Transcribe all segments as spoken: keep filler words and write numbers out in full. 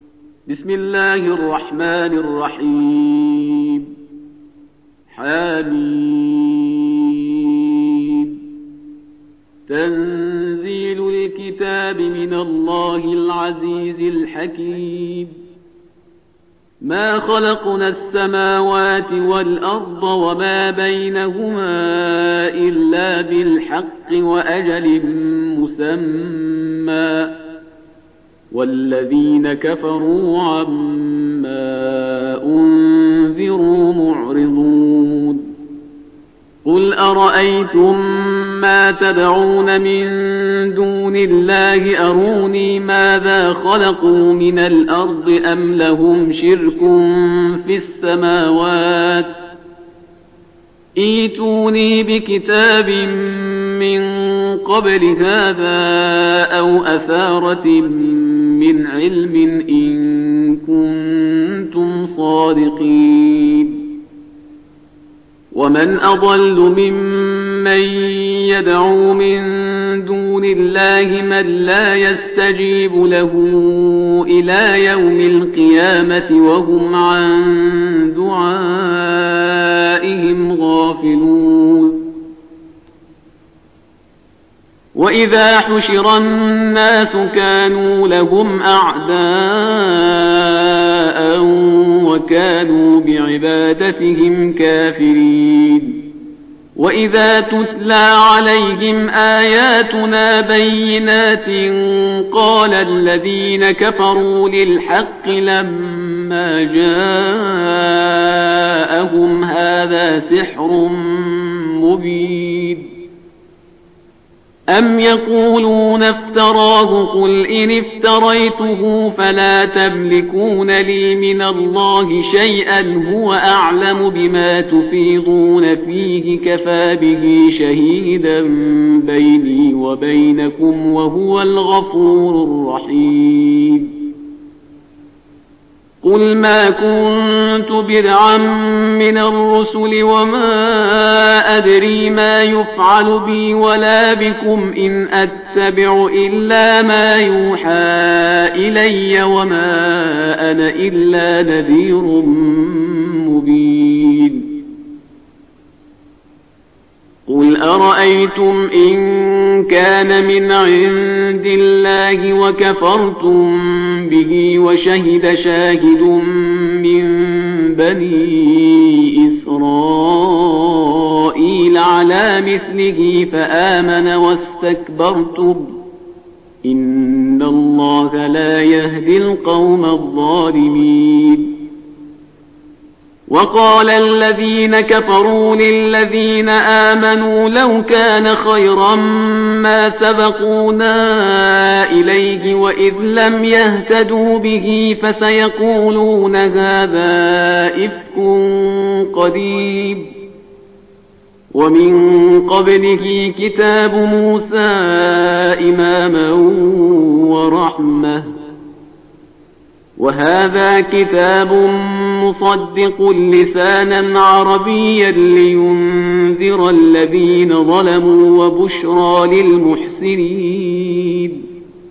بسم الله الرحمن الرحيم. حميم. تنزيل الكتاب من الله العزيز الحكيم. ما خلقنا السماوات والأرض وما بينهما إلا بالحق وأجل مسمى، والذين كفروا عما أنذروا معرضون. قل أرأيتم ما تدعون من دون الله أروني ماذا خلقوا من الأرض أم لهم شرك في السماوات، ائتوني بكتاب من قبل هذا أو أثارة من علم إن كنتم صادقين. ومن أضل ممن يدعو من دون الله من لا يستجيب له إلى يوم القيامة وهم عن دعائهم غافلون. وإذا حشر الناس كانوا لهم أعداء وكانوا بعبادتهم كافرين. وإذا تتلى عليهم آياتنا بينات قال الذين كفروا للحق لما جاءهم هذا سحر مبين. أم يقولون افتراه قل إن افتريته فلا تملكون لي من الله شيئا هو أعلم بما تفيضون فيه كفى به شهيدا بيني وبينكم وهو الغفور الرحيم. قل ما كنت بدعا من الرسل وما أدري ما يفعل بي ولا بكم إن أتبع إلا ما يوحى إلي وما أنا إلا نذير مبين. قل أرأيتم إن كان من عند الله وكفرتم به وشهد شاهد من بني إسرائيل على مثله فآمن واستكبرتم إن الله لا يهدي القوم الظالمين. وقال الذين كفروا للذين آمنوا لو كان خيرا ما سبقونا إليه وإذ لم يهتدوا به فسيقولون هذا إفك قديم. ومن قبله كتاب موسى إماما ورحمة وهذا كتاب مصدق لسانا عربيا لينذر الذين ظلموا وبشرى للمحسنين.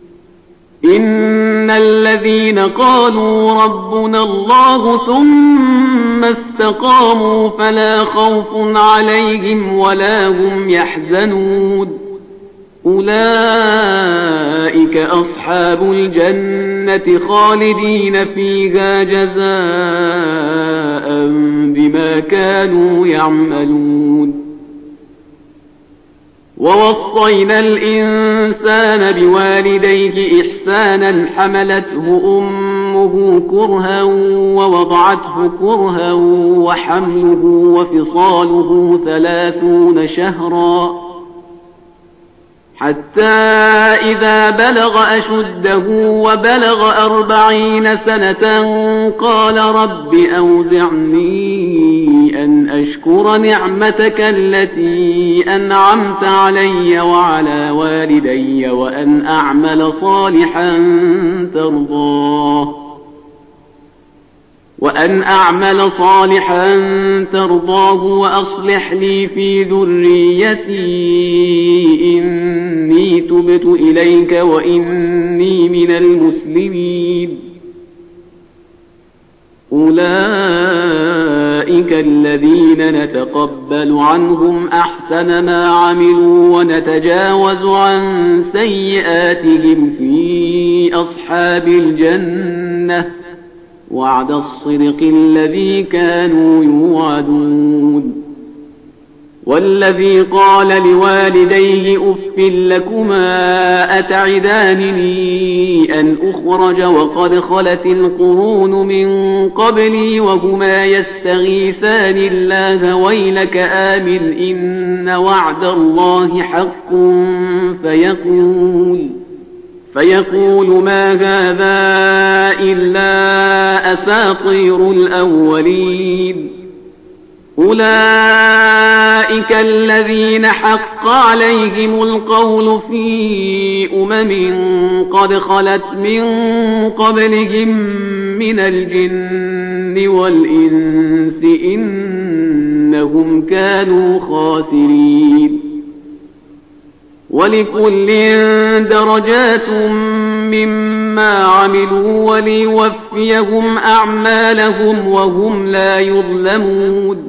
إن الذين قالوا ربنا الله ثم استقاموا فلا خوف عليهم ولا هم يحزنون أولئك أصحاب الجنة خالدين فيها جزاء بما كانوا يعملون. ووصينا الإنسان بوالديه إحسانا حملته أمه كرها ووضعته كرها وحمله وفصاله ثلاثون شهرا حتى إذا بلغ أشده وبلغ أربعين سنة قال رب أوزعني أن أشكر نعمتك التي أنعمت علي وعلى والدي وأن أعمل صالحا ترضاه وأن أعمل صالحا ترضاه وأصلح لي في ذريتي إني تبت إليك وإني من المسلمين أولئك الذين نتقبل عنهم أحسن ما عملوا ونتجاوز عن سيئاتهم في أصحاب الجنة وعد الصدق الذي كانوا يوعدون. والذي قال لوالديه أف لكما أتعدانني أن أخرج وقد خلت القرون من قبلي وهما يستغيثان الله ويلك آمن إن وعد الله حق فيقول فيقول ما هذا إلا أساطير الأولين. أولئك الذين حق عليهم القول في أمم قد خلت من قبلهم من الجن والإنس إنهم كانوا خاسرين. ولكل درجات مما عملوا وليوفيهم أعمالهم وهم لا يظلمون.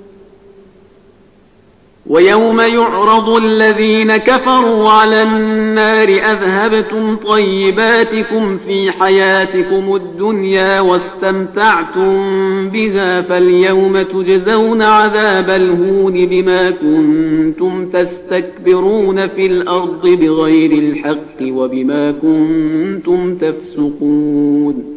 ويوم يعرض الذين كفروا على النار أذهبتم طيباتكم في حياتكم الدنيا واستمتعتم بها فاليوم تجزون عذاب الهون بما كنتم تستكبرون في الأرض بغير الحق وبما كنتم تفسقون.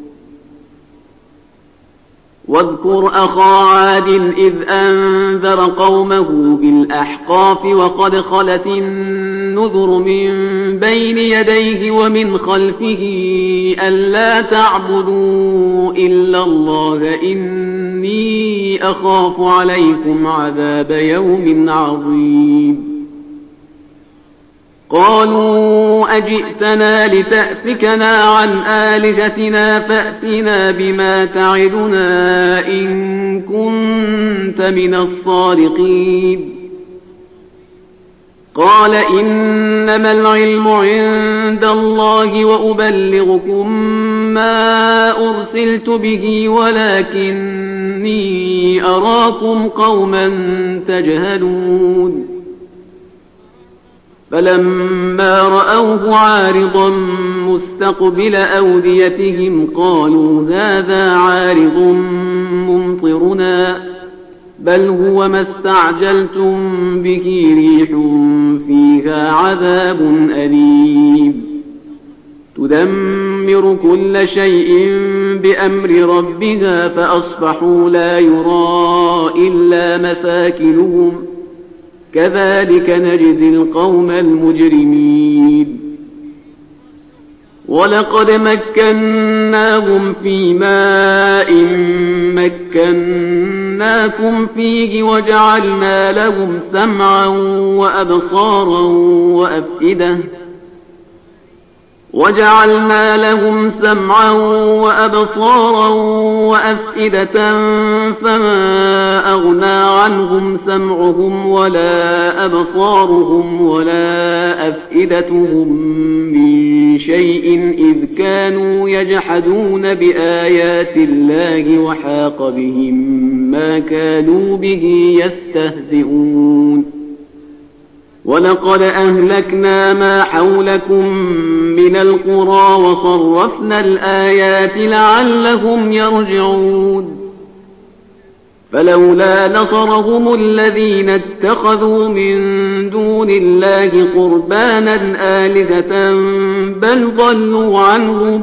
واذكر أخا عاد إذ أنذر قومه بالأحقاف وقد خلت النذر من بين يديه ومن خلفه ألا تعبدوا إلا الله إني أخاف عليكم عذاب يوم عظيم. قالوا أجئتنا لتأفكنا عن آلهتنا فأتنا بما تعدنا إن كنت من الصادقين. قال إنما العلم عند الله وأبلغكم ما أرسلت به ولكني أراكم قوما تجهلون. فلما رأوه عارضا مستقبل أوديتهم قالوا هذا عارض ممطرنا بل هو ما استعجلتم به ريح فيها عذاب أليم تدمر كل شيء بأمر ربها فأصبحوا لا يرى إلا مساكنهم كذلك نجزي القوم المجرمين. ولقد مكناهم في ماء مكناكم فيه وجعلنا لهم سمعا وأبصارا وأفئدة وجعلنا لهم سمعا وأبصارا وأفئدة فما أغنى عنهم سمعهم ولا أبصارهم ولا أفئدتهم من شيء إذ كانوا يجحدون بآيات الله وحاق بهم ما كانوا به يستهزئون. ولقد أهلكنا ما حولكم من القرى وصرفنا الآيات لعلهم يرجعون. فلولا نصرهم الذين اتخذوا من دون الله قربانا آلهة بل ضلوا عنهم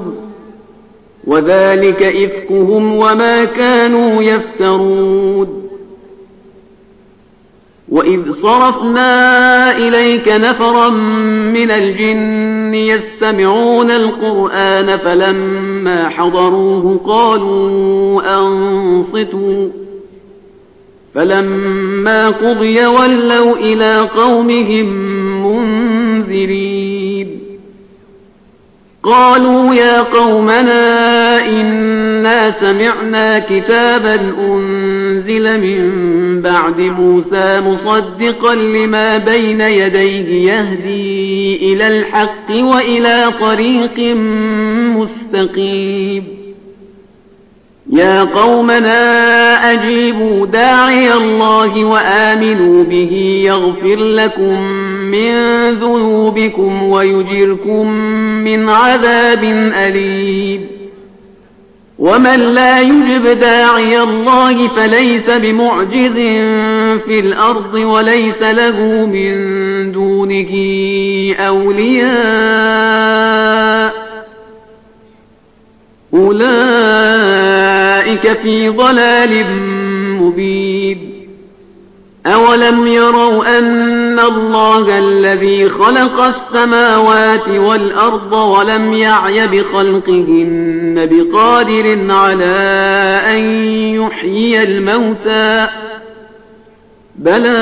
وذلك إفكهم وما كانوا يفترون. وإذ صرفنا إليك نفرا من الجن يستمعون القرآن فلما حضروه قالوا أنصتوا فلما قضي ولوا إلى قومهم منذرين. قالوا يا قومنا إنا سمعنا كتابا أنزل من بعد موسى مصدقا لما بين يديه يهدي إلى الحق وإلى طريق مستقيم يا قومنا أجيبوا داعي الله وآمنوا به يغفر لكم من ذنوبكم ويجركم من عذاب أليم ومن لا يجب داعي الله فليس بمعجز في الأرض وليس له من دونه أولياء أولئك في ضلال مبين أولم يروا أن الله الذي خلق السماوات والأرض ولم يعي بخلقهن بقادر على أن يحيي الموتى بلى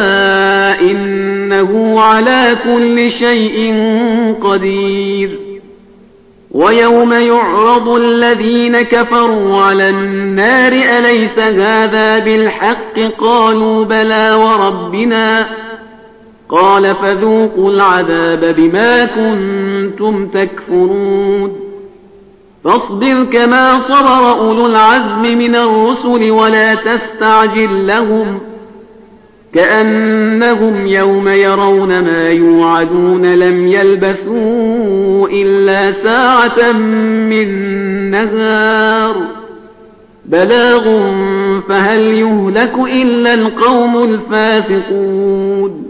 إنه على كل شيء قدير ويوم يعرض الذين كفروا على النار أليس هذا بالحق قالوا بلى وربنا قال فذوقوا العذاب بما كنتم تكفرون فاصبر كما صبر أولو العزم من الرسل ولا تستعجل لهم كأنهم يوم يرون ما يوعدون لم يلبثوا إلا ساعة من نهار بلاغ فهل يهلك إلا القوم الفاسقون